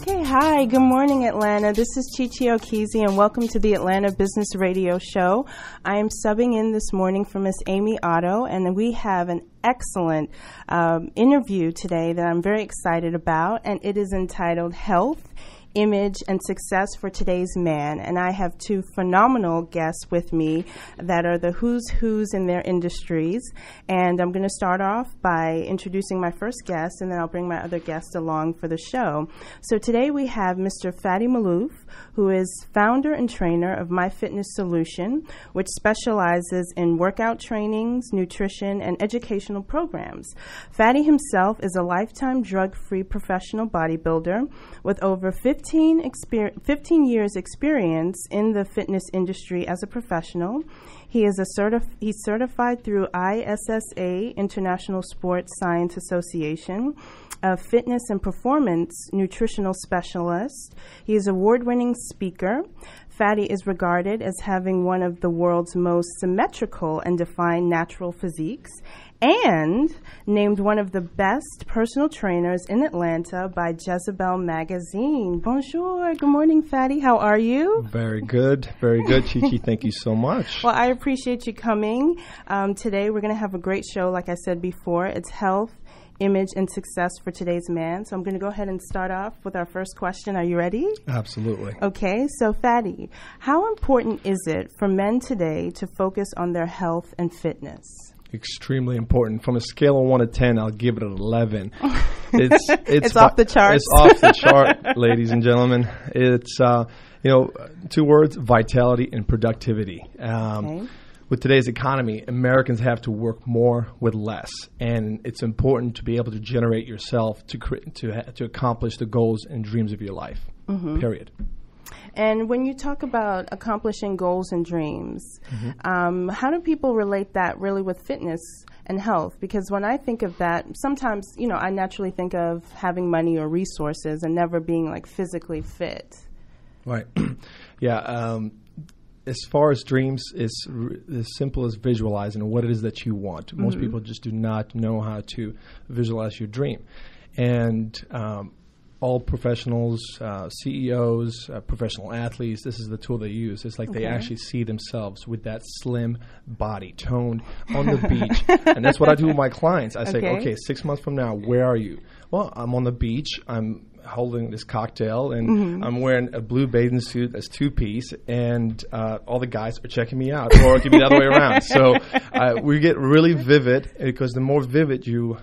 Okay, hi, good morning, Atlanta. This is Chichi Okeezy, and welcome to the Atlanta Business Radio Show. I am subbing in this morning for Miss Amy Otto, and we have an excellent interview today that I'm very excited about, and it is entitled Health, Image, and Success for Today's Man. And I have two phenomenal guests with me that are the who's in their industries. And I'm going to start off by introducing my first guest, and then I'll bring my other guest along for the show. So today we have Mr. Fady Maloof, who is founder and trainer of My Fitness Solution, which specializes in workout trainings, nutrition, and educational programs. Fady himself is a lifetime drug-free professional bodybuilder with over 15 years experience in the fitness industry as a professional. He is he's certified through ISSA, International Sports Science Association, a fitness and performance nutritional specialist. He is an award-winning speaker. Fady is regarded as having one of the world's most symmetrical and defined natural physiques, and named one of the best personal trainers in Atlanta by Jezebel Magazine. Bonjour. Good morning, Fady. How are you? Very good. Very good, Chichi. Thank you so much. Well, I appreciate you coming. Today we're going to have a great show, like I said before. It's health, image, and success for today's man. So I'm going to go ahead and start off with our first question. Are you ready? Absolutely. Okay. So, Fady, how important is it for men today to focus on their health and fitness? Extremely important. From a scale of 1 to 10, I'll give it an 11. It's off the charts. It's off the chart, ladies and gentlemen. It's, two words, vitality and productivity. Okay. With today's economy, Americans have to work more with less, and it's important to be able to generate yourself to accomplish the goals and dreams of your life, period. And when you talk about accomplishing goals and dreams, how do people relate that really with fitness and health? Because when I think of that, sometimes, I naturally think of having money or resources and never being like physically fit. Right. Yeah. As far as dreams, it's as simple as visualizing what it is that you want. Most people just do not know how to visualize your dream. And all professionals, CEOs, professional athletes, this is the tool they use. It's like they actually see themselves with that slim body, toned, on the beach. And that's what I do with my clients. I say, okay, 6 months from now, where are you? Well, I'm on the beach. I'm holding this cocktail, and I'm wearing a blue bathing suit that's 2-piece, and all the guys are checking me out, or it could be the other way around. So we get really vivid, because the more vivid you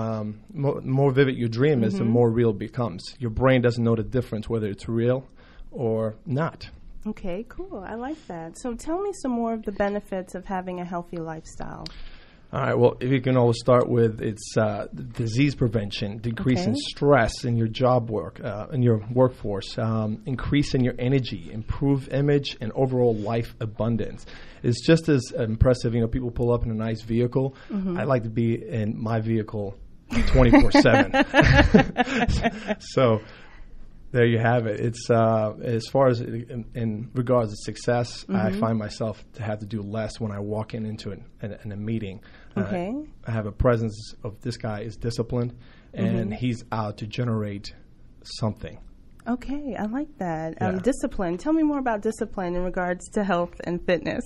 more vivid your dream is, the more real it becomes. Your brain doesn't know the difference whether it's real or not. Okay, cool. I like that. So tell me some more of the benefits of having a healthy lifestyle. All right. Well, if you can always start with, it's disease prevention, decreasing stress in your job work, in your workforce, increasing your energy, improve image, and overall life abundance. It's just as impressive. People pull up in a nice vehicle. I like to be in my vehicle 24/7. So there you have it. It's as far as in regards to success, I find myself to have to do less when I walk into a meeting. Okay. I have a presence of this guy is disciplined, and he's out to generate something. Okay, I like that. Discipline. Tell me more about discipline in regards to health and fitness.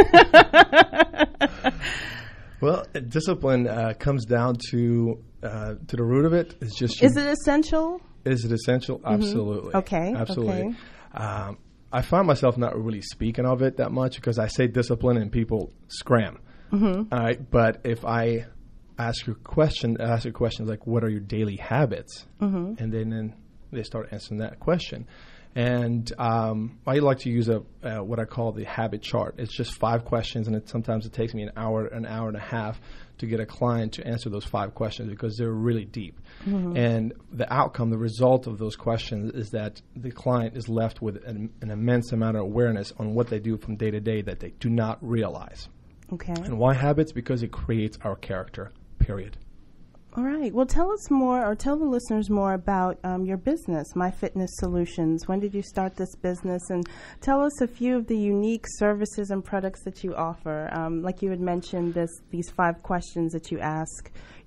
Well, discipline comes down to the root of it. It's just. Is it essential? Is it essential? Absolutely. Okay. Absolutely. Okay. I find myself not really speaking of it that much, because I say discipline and people scram. All right. But if I ask you a question like, what are your daily habits? And then they start answering that question. And I like to use what I call the habit chart. It's just 5 questions, and sometimes it takes me an hour and a half to get a client to answer those 5 questions, because they're really deep. And the outcome, the result of those questions, is that the client is left with an immense amount of awareness on what they do from day to day that they do not realize. Okay. And why habits? Because it creates our character, period. All right. Well, tell us more, or tell the listeners more about your business, My Fitness Solutions. When did you start this business? And tell us a few of the unique services and products that you offer. Like you had mentioned, these 5 questions that you ask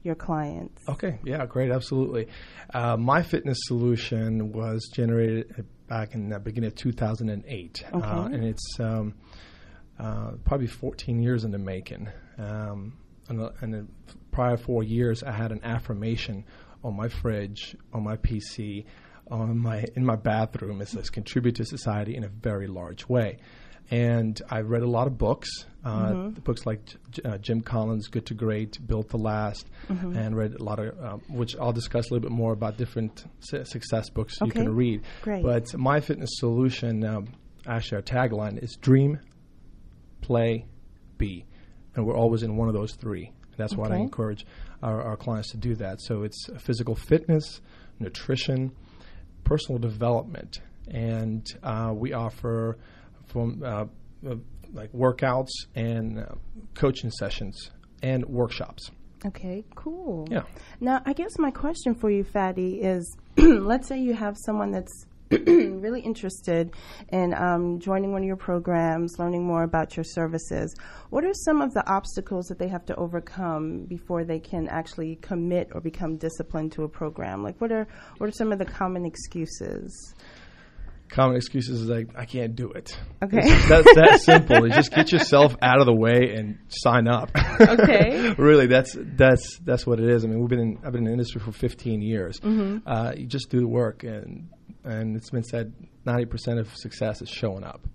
your clients? Okay, yeah, great, absolutely. My fitness solution was generated back in the beginning of 2008, and it's probably 14 years in the making. And the prior 4 years, I had an affirmation on my fridge, on my PC, in my bathroom. It says, "Contribute to society in a very large way." And I read a lot of books, books like Jim Collins' Good to Great, Built to Last, and read a lot of, which I'll discuss a little bit more about different success books you can read. Great. But my fitness solution, actually our tagline is Dream, Play, Be. And we're always in one of those three. That's why I encourage our clients to do that. So it's physical fitness, nutrition, personal development, and we offer from like workouts and coaching sessions and workshops. Okay, cool. Yeah. Now, I guess my question for you, Fatty, is let's say you have someone that's really interested in joining one of your programs, learning more about your services. What are some of the obstacles that they have to overcome before they can actually commit or become disciplined to a program? Like, what are some of the common excuses? Common excuses is like, I can't do it. Okay. That's that simple. You just get yourself out of the way and sign up. Okay. Really, that's what it is. I mean, I've been in the industry for 15 years. You just do the work, and it's been said 90% of success is showing up.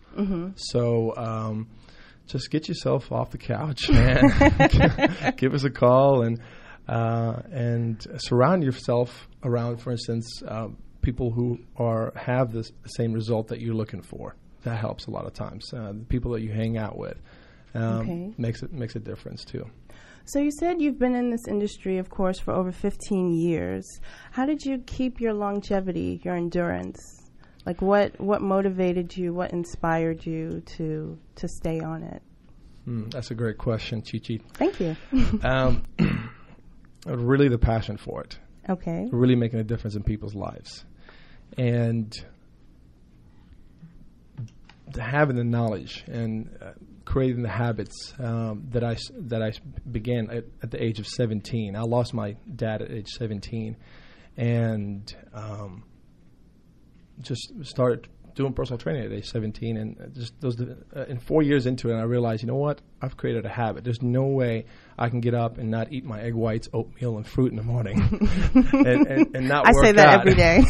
So just get yourself off the couch and give us a call and surround yourself around, for instance, people who have the same result that you're looking for. That helps a lot of times. The people that you hang out with makes a difference too. So you said you've been in this industry, of course, for over 15 years. How did you keep your longevity, your endurance? Like what motivated you? What inspired you to stay on it? That's a great question, Chi-Chi. Thank you. Really the passion for it. Okay. Really making a difference in people's lives. And having the knowledge and creating the habits that I began at the age of 17. I lost my dad at age 17, and just started doing personal training at age 17. And just in 4 years into it, I realized, you know what? I've created a habit. There's no way I can get up and not eat my egg whites, oatmeal, and fruit in the morning, and not work out. I say that every day.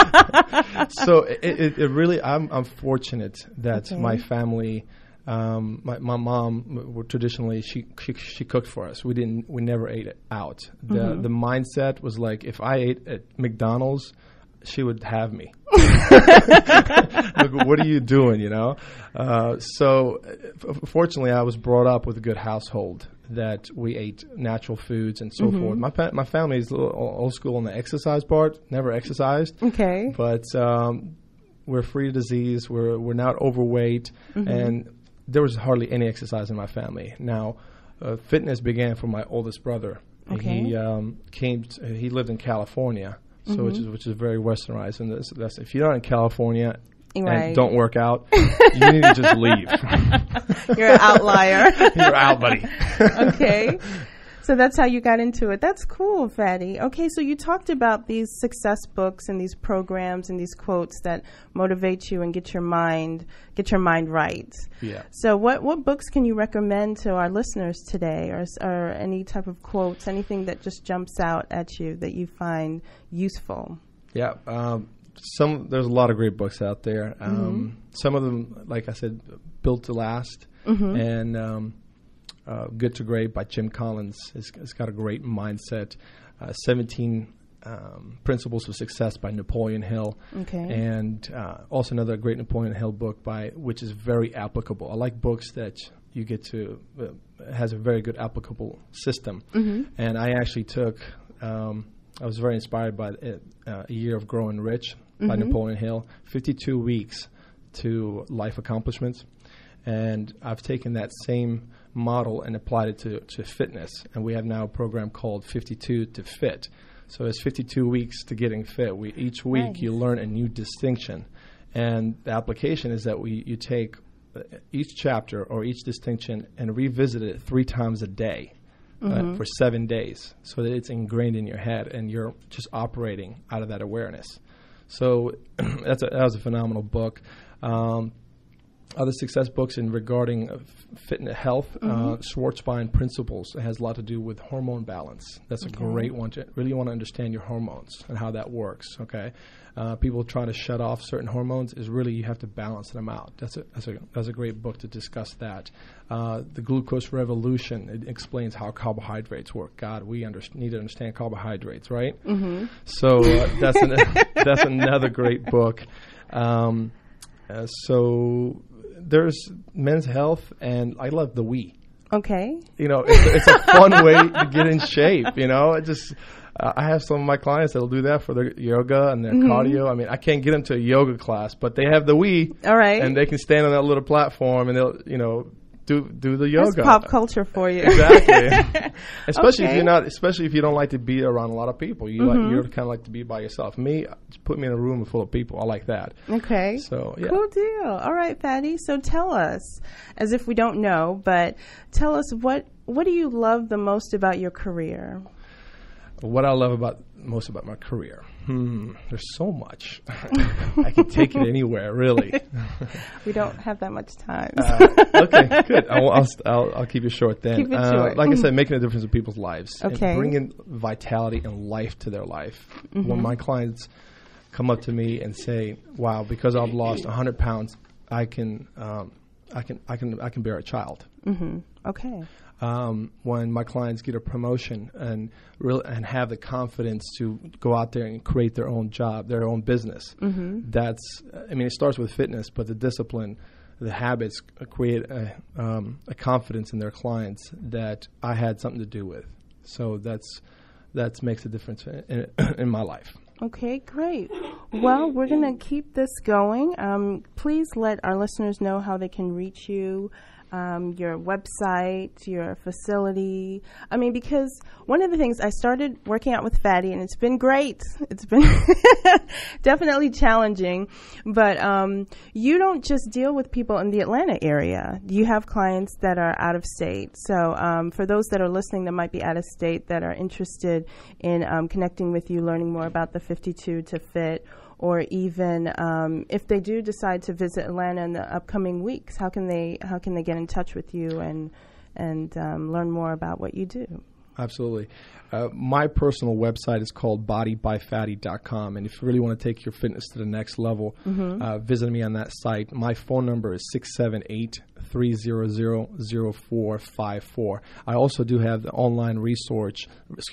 So it really, I'm fortunate that my family, my mom, traditionally she cooked for us. We never ate it out. The mindset was like, if I ate at McDonald's, she would have me. Like, what are you doing, you know? So fortunately, I was brought up with a good household that we ate natural foods and so forth. My family is a little old school on the exercise part, never exercised. Okay. But we're free of disease. We're not overweight. And there was hardly any exercise in my family. Now, fitness began from my oldest brother. Okay. He lived in California. So which is very westernized, and that's if you're not in California and don't work out, you need to just leave. You're an outlier. You're out, buddy. Okay. So that's how you got into it. That's cool, Fatty. Okay, so you talked about these success books and these programs and these quotes that motivate you and get your mind right. Yeah. So what books can you recommend to our listeners today, or any type of quotes, anything that just jumps out at you that you find useful? Yeah. There's a lot of great books out there. Some of them, like I said, Built to Last, and Good to Great by Jim Collins. It's got a great mindset. 17 Principles of Success by Napoleon Hill. Okay. And also another great Napoleon Hill book which is very applicable. I like books that you get to has a very good applicable system. And I actually I was very inspired by A Year of Growing Rich by Napoleon Hill. 52 weeks to life accomplishments. And I've taken that same model and applied it to fitness. And we have now a program called 52 to Fit. So it's 52 weeks to getting fit. Each week you learn a new distinction. And the application is that you take each chapter or each distinction and revisit it 3 times a day. for 7 days, so that it's ingrained in your head and you're just operating out of that awareness. So that was a phenomenal book. Other success books in regarding fitness, health, Schwarzbein Principles. It has a lot to do with hormone balance. That's a great one to really want to understand your hormones and how that works. Okay, people try to shut off certain hormones. Is really you have to balance them out. That's a great book to discuss that. The Glucose Revolution. It explains how carbohydrates work. God, we need to understand carbohydrates, right? Mm-hmm. So that's another great book. So there's Men's Health, and I love the We. Okay. It's a fun way to get in shape. I have some of my clients that'll do that for their yoga and their cardio. I mean, I can't get them to a yoga class, but they have the We. All right. And they can stand on that little platform and they'll, do the yoga. That's pop culture for you. Exactly. Especially if you don't like to be around a lot of people. You're kind of like to be by yourself. Me, just put me in a room full of people. I like that. Okay. So, yeah. Cool deal. All right, Fatty. So tell us, as if we don't know, but tell us what do you love the most about your career? What I love most about my career. There's so much. I can take it anywhere, really. We don't have that much time. Okay, good. I'll keep it short then. Keep it short. Like I said, making a difference in people's lives. Okay. And bringing vitality and life to their life. When my clients come up to me and say, "Wow, because I've lost 100 pounds, I can bear a child." Mm-hmm. Okay. When my clients get a promotion and have the confidence to go out there and create their own job, their own business. It starts with fitness, but the discipline, the habits create a confidence in their clients that I had something to do with. So that makes a difference in my life. Okay, great. Well, we're going to keep this going. Please let our listeners know how they can reach you. Your website, your facility. I mean, because one of the things, I started working out with Fatty, and it's been great. It's been definitely challenging. But you don't just deal with people in the Atlanta area. You have clients that are out of state. So for those that are listening that might be out of state that are interested in connecting with you, learning more about the 52 to Fit, or even if they do decide to visit Atlanta in the upcoming weeks, how can they get in touch with you and learn more about what you do? Absolutely. My personal website is called bodybyfatty.com, and if you really want to take your fitness to the next level, visit me on that site. My phone number is 678-300-0454. I also do have the online resource,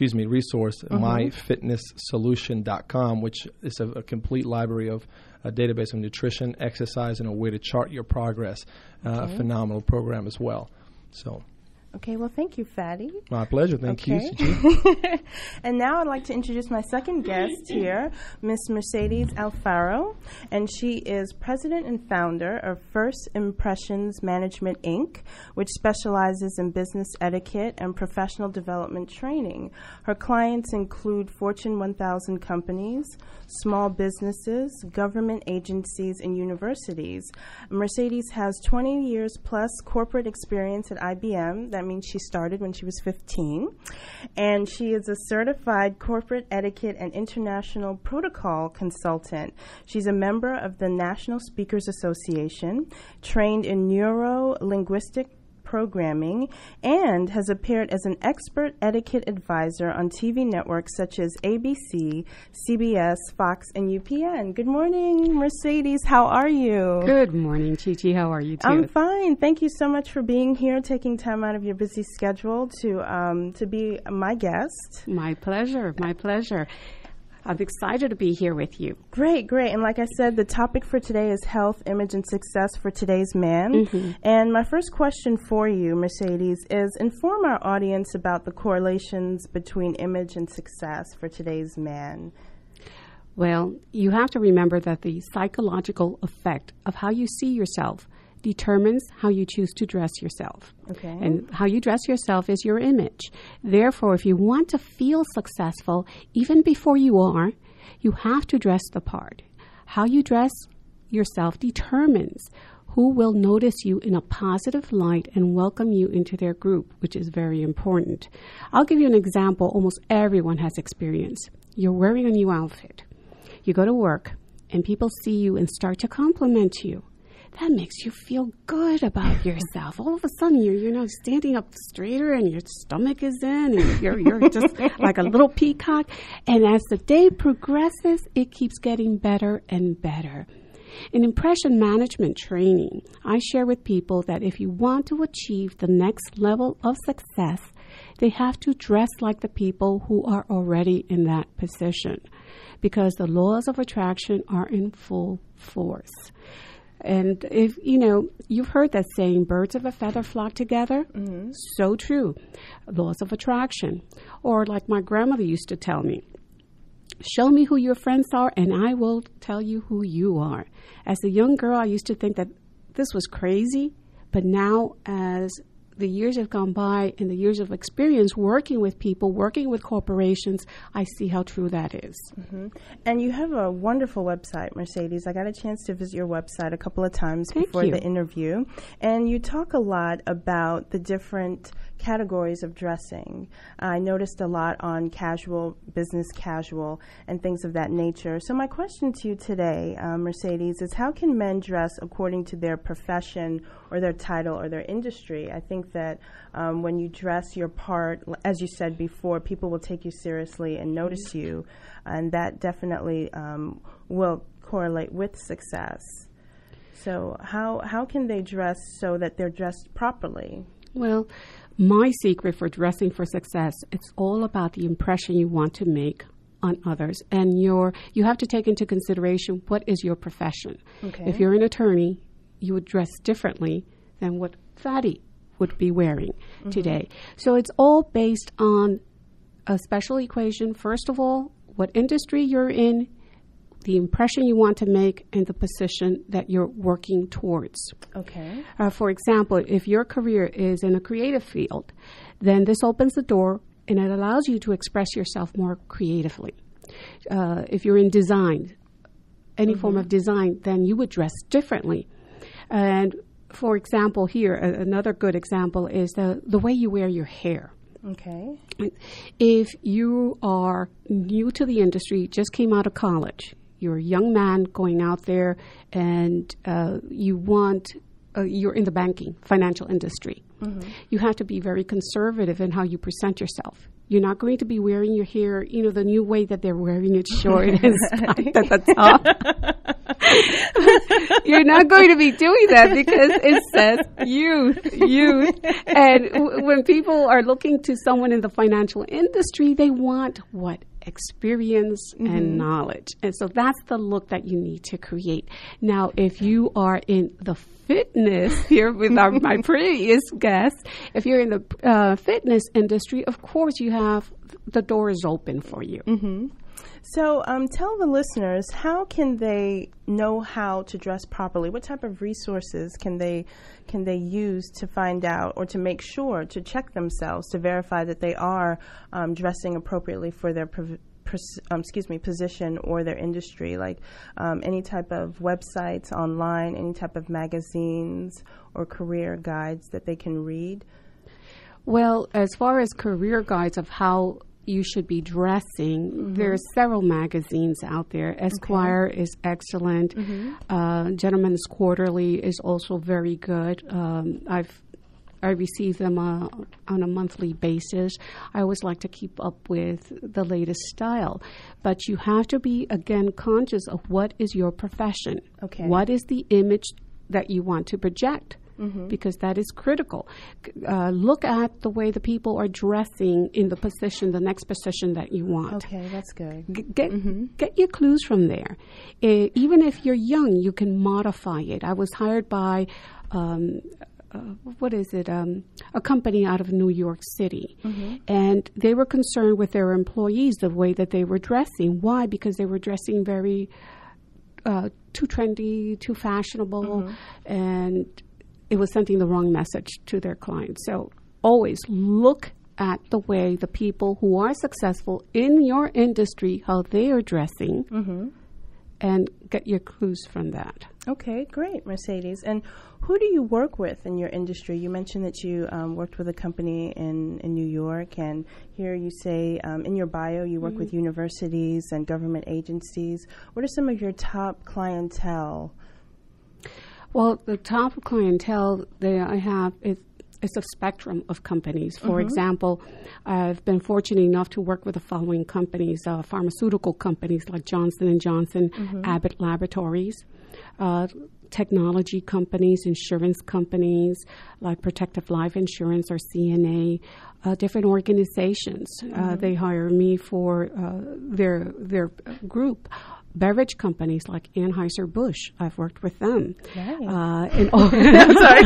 myfitnesssolution.com, which is a complete library of a database of nutrition, exercise, and a way to chart your progress. A phenomenal program as well. So. Okay, well, thank you, Fatty. My pleasure. Thank you. And now I'd like to introduce my second guest here, Miss Mercedes Alfaro, and she is president and founder of First Impressions Management, Inc., which specializes in business etiquette and professional development training. Her clients include Fortune 1000 companies, small businesses, government agencies, and universities. Mercedes has 20 years plus corporate experience at IBM. That means she started when she was 15. And she is a certified corporate etiquette and international protocol consultant. She's a member of the National Speakers Association, trained in neuro-linguistic programming, and has appeared as an expert etiquette advisor on TV networks such as ABC, CBS, Fox, and UPN. Good morning, Mercedes. How are you? Good morning, Chi-Chi. How are you, too? I'm fine. Thank you so much for being here, taking time out of your busy schedule to be my guest. My pleasure. My pleasure. I'm excited to be here with you. Great, great. And like I said, the topic for today is health, image, and success for today's man. Mm-hmm. And my first question for you, Mercedes, is inform our audience about the correlations between image and success for today's man. Well, you have to remember that the psychological effect of how you see yourself determines how you choose to dress yourself. Okay. And how you dress yourself is your image. Therefore, if you want to feel successful, even before you are, you have to dress the part. How you dress yourself determines who will notice you in a positive light and welcome you into their group, which is very important. I'll give you an example almost everyone has experienced. You're wearing a new outfit. You go to work, and people see you and start to compliment you. That makes you feel good about yourself. All of a sudden, you're standing up straighter, and your stomach is in, and you're just like a little peacock. And as the day progresses, it keeps getting better and better. In impression management training, I share with people that if you want to achieve the next level of success, they have to dress like the people who are already in that position, because the laws of attraction are in full force. And if, you've heard that saying, birds of a feather flock together. Mm-hmm. So true. Laws of attraction. Or like my grandmother used to tell me, show me who your friends are and I will tell you who you are. As a young girl, I used to think that this was crazy. But now as the years have gone by and the years of experience working with people, working with corporations, I see how true that is. Mm-hmm. And you have a wonderful website, Mercedes. I got a chance to visit your website a couple of times before the interview. And you talk a lot about the different categories of dressing. I noticed a lot on casual, business casual, and things of that nature. So my question to you today, Mercedes, is how can men dress according to their profession or their title or their industry? I think that when you dress your part, as you said before, people will take you seriously and notice you, and that definitely will correlate with success. So how can they dress so that they're dressed properly? Well, my secret for dressing for success, it's all about the impression you want to make on others. And you have to take into consideration what is your profession. Okay. If you're an attorney, you would dress differently than what Fatty would be wearing today. So it's all based on a special equation. First of all, what industry you're in, the impression you want to make, and the position that you're working towards. Okay. For example, if your career is in a creative field, then this opens the door and it allows you to express yourself more creatively. If you're in design, any form of design, then you would dress differently. And for example, here, another good example is the way you wear your hair. Okay. If you are new to the industry, just came out of college, you're a young man going out there, and you're in the banking, financial industry. Mm-hmm. You have to be very conservative in how you present yourself. You're not going to be wearing your hair, the new way that they're wearing it short and spiked at the top. You're not going to be doing that because it says youth. And when people are looking to someone in the financial industry, they want what? Experience and knowledge. And so that's the look that you need to create. Now, if you are in the fitness, here with my previous guest, if you're in the fitness industry, of course you have the door is open for you. Mm-hmm. So tell the listeners, how can they know how to dress properly? What type of resources can they use to find out or to make sure, to check themselves, to verify that they are dressing appropriately for their position or their industry? Like any type of websites online, any type of magazines or career guides that they can read? Well, as far as career guides of how you should be dressing, there are several magazines out there. Esquire is excellent. Gentleman's Quarterly is also very good. I receive them on a monthly basis. I always like to keep up with the latest style. But you have to be, again, conscious of what is your profession. Okay. What is the image that you want to project? Because that is critical. Look at the way the people are dressing in the next position that you want. Okay, that's good. Get your clues from there. Even if you're young, you can modify it. I was hired by a company out of New York City. And they were concerned with their employees, the way that they were dressing. Why? Because they were dressing very too trendy, too fashionable, and it was sending the wrong message to their clients. So always look at the way the people who are successful in your industry, how they are dressing, and get your clues from that. Okay, great, Mercedes. And who do you work with in your industry? You mentioned that you worked with a company in New York, and here you say in your bio you work with universities and government agencies. What are some of your top clientele? Well, the top clientele that I have is a spectrum of companies. For example, I've been fortunate enough to work with the following companies, pharmaceutical companies like Johnson & Johnson, Abbott Laboratories, technology companies, insurance companies like Protective Life Insurance or CNA, different organizations. They hire me for their group. Beverage companies like Anheuser-Busch, I've worked with them. Nice. Sorry.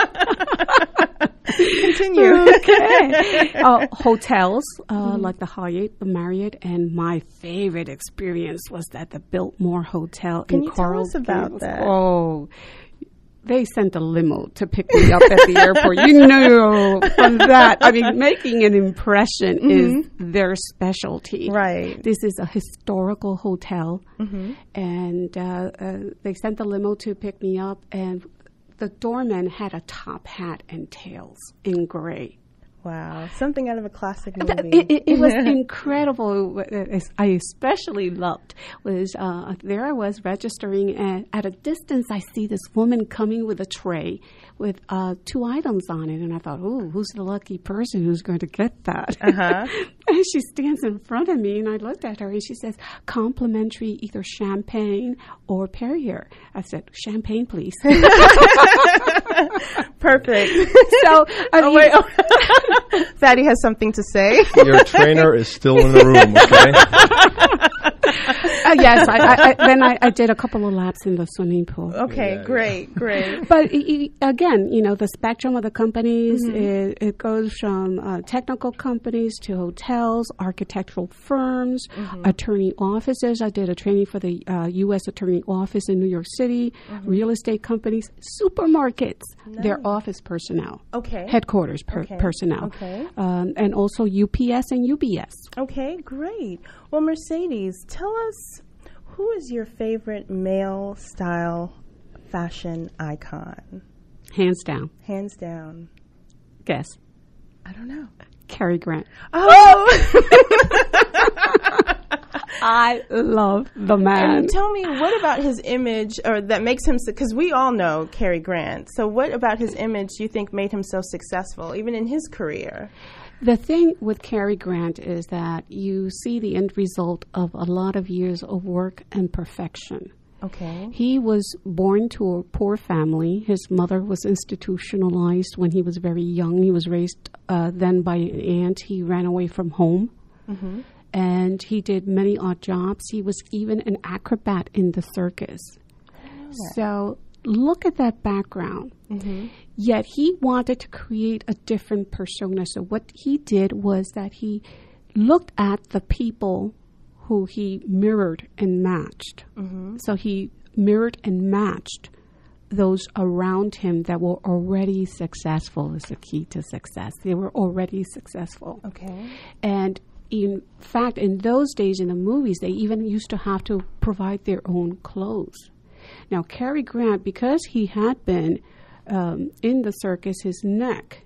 Continue. Okay. Hotels like the Hyatt, the Marriott, and my favorite experience was at the Biltmore Hotel in Coral Gables. Can you tell us about that? Oh, they sent a limo to pick me up at the airport. You know, from that, I mean, making an impression is their specialty. Right. This is a historical hotel, and they sent the limo to pick me up, and the doorman had a top hat and tails in gray. Wow, something out of a classic movie. It was incredible. What I especially loved was there I was registering, and at a distance I see this woman coming with a tray with 2 items on it, and I thought, "Ooh, who's the lucky person who's going to get that?" And she stands in front of me, and I looked at her, and she says, "Complimentary, either champagne or Perrier." I said, "Champagne, please." Perfect. So, wait. Thaddy has something to say. Your trainer is still in the room, okay? Yes, then I did a couple of laps in the swimming pool. Okay, great. But again, you know, the spectrum of the companies, it goes from technical companies to hotels, architectural firms, attorney offices. I did a training for the U.S. Attorney Office in New York City, real estate companies, supermarkets, their office personnel, headquarters personnel, and also UPS and UBS. Okay, great. Well, Mercedes, tell us, who is your favorite male style fashion icon? Hands down. Hands down. Guess. I don't know. Cary Grant. Oh! I love the man. And tell me, what about his image, or that makes him, because we all know Cary Grant, so what about his image do you think made him so successful, even in his career? The thing with Cary Grant is that you see the end result of a lot of years of work and perfection. Okay. He was born to a poor family. His mother was institutionalized when he was very young. He was raised then by an aunt. He ran away from home. And he did many odd jobs. He was even an acrobat in the circus. So look at that background. Yet he wanted to create a different persona. So what he did was that he looked at the people who he mirrored and matched. So he mirrored and matched those around him that were already successful is the key to success. They were already successful. Okay. And in fact, in those days in the movies, they even used to have to provide their own clothes. Now, Cary Grant, because he had been in the circus, his neck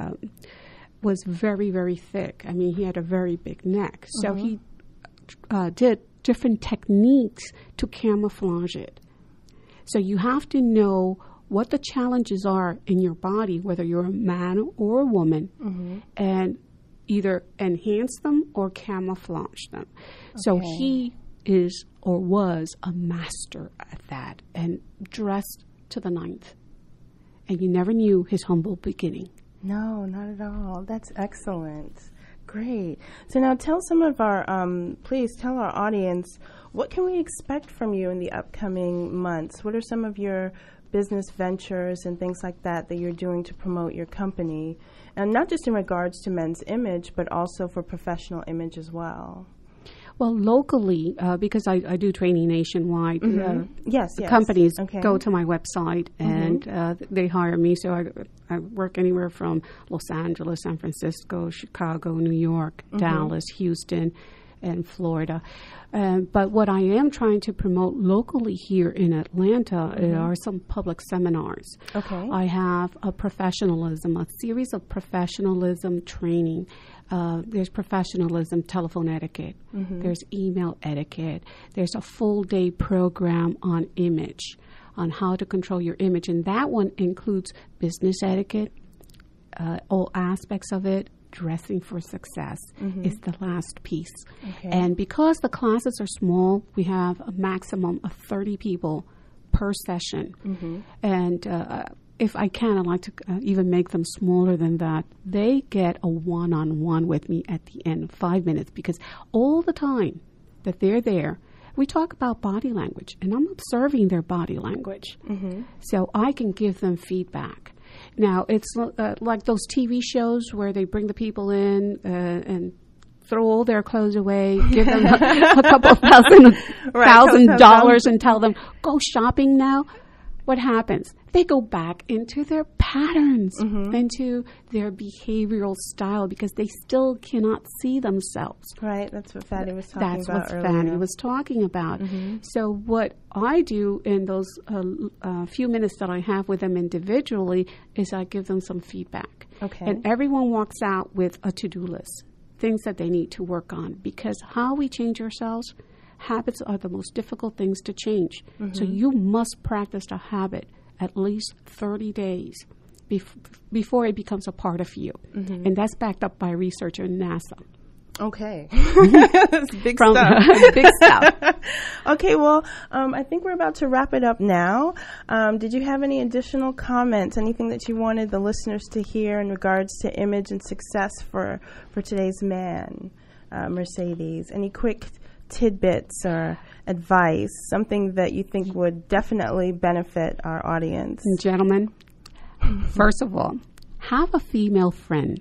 was very, very thick. I mean, he had a very big neck. So he did different techniques to camouflage it. So you have to know what the challenges are in your body, whether you're a man or a woman, and either enhance them or camouflage them. So he is or was a master at that and dressed to the ninth. And you never knew his humble beginning. No, not at all. That's excellent. Great. So now tell some of our, please tell our audience, what can we expect from you in the upcoming months? What are some of your business ventures and things like that you're doing to promote your company? And not just in regards to men's image, but also for professional image as well. Well, locally, because I do training nationwide, yes, companies go to my website and they hire me. So I work anywhere from Los Angeles, San Francisco, Chicago, New York, Dallas, Houston, and Florida. But what I am trying to promote locally here in Atlanta are some public seminars. Okay. I have a series of professionalism training. There's professionalism, telephone etiquette. There's email etiquette. There's a full-day program on image, on how to control your image. And that one includes business etiquette, all aspects of it. Dressing for success is the last piece. Okay. And because the classes are small, we have a maximum of 30 people per session. And if I can, I'd like to even make them smaller than that. They get a one-on-one with me at the end, 5 minutes, because all the time that they're there, we talk about body language, and I'm observing their body language. So I can give them feedback. Now, it's like those TV shows where they bring the people in and throw all their clothes away, give them a couple of $1,000 and tell them, go shopping now. What happens? They go back into their patterns, into their behavioral style, because they still cannot see themselves. Right, that's what Fatty was talking about earlier. That's what Fatty was talking about. So what I do in those few minutes that I have with them individually is I give them some feedback. Okay. And everyone walks out with a to-do list, things that they need to work on, because how we change ourselves, habits are the most difficult things to change. So you must practice a habit at least 30 days before it becomes a part of you. And that's backed up by research in NASA. Okay. That's big stuff. Big stuff. Okay, well, I think we're about to wrap it up now. Did you have any additional comments, anything that you wanted the listeners to hear in regards to image and success for today's man, Mercedes? Any quick tidbits or advice, something that you think would definitely benefit our audience? Gentlemen, first of all, have a female friend.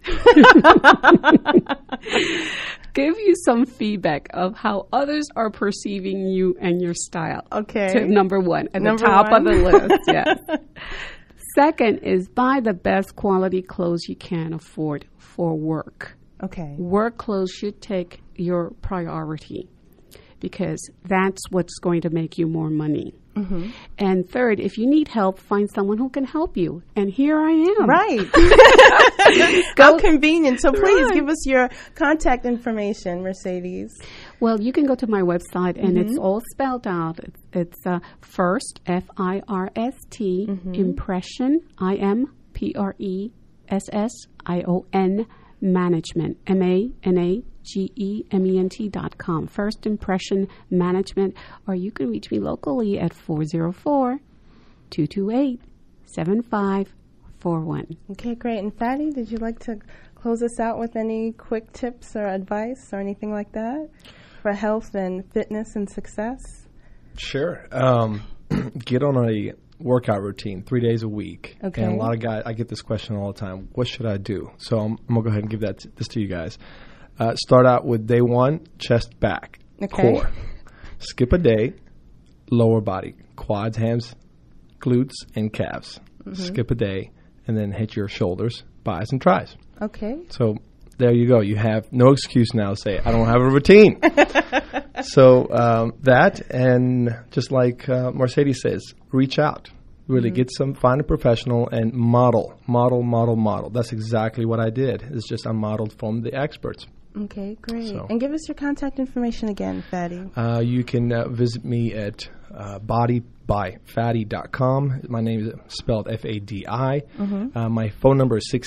Give you some feedback of how others are perceiving you and your style. Okay. Number one, at the top of the list, yes. Second is buy the best quality clothes you can afford for work. Okay. Work clothes should take your priority, because that's what's going to make you more money. And third, if you need help, find someone who can help you. And here I am. Right. How convenient. So please give us your contact information, Mercedes. Well, you can go to my website, and it's all spelled out. It's first, F-I-R-S-T, impression, I-M-P-R-E-S-S-I-O-N, management, MANAGEMENT.com. First Impression Management, or you can reach me locally at 404-228-7541. Okay, great. And Fatty, did you like to close us out with any quick tips or advice or anything like that for health and fitness and success? Sure. Get on a workout routine 3 days a week. Okay. And a lot of guys, I get this question all the time, what should I do? So I'm going to go ahead and give this to you guys. Start out with day one, chest, back, core. Skip a day, lower body, quads, hams, glutes, and calves. Skip a day, and then hit your shoulders, bis, and tris. Okay. So there you go. You have no excuse now to say, I don't have a routine. So that, and just like Mercedes says, reach out. Really find a professional and model. That's exactly what I did. It's just I modeled from the experts. Okay, great. So, and give us your contact information again, Fatty. You can visit me at bodybyfatty.com. My name is spelled F-A-D-I. My phone number is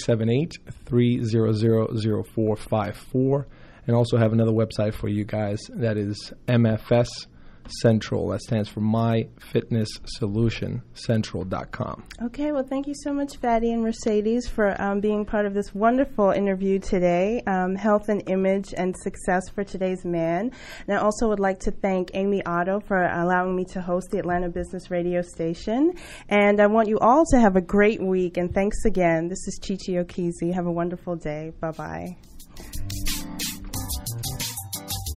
678-300-0454. And also have another website for you guys that is MFS Central. That stands for My Fitness Solution Central.com. Okay, well, thank you so much, Fatty and Mercedes, for being part of this wonderful interview today, Health and Image and Success for Today's Man. And I also would like to thank Amy Otto for allowing me to host the Atlanta Business Radio Station. And I want you all to have a great week, and thanks again. This is Chichi Okizi. Have a wonderful day. Bye-bye.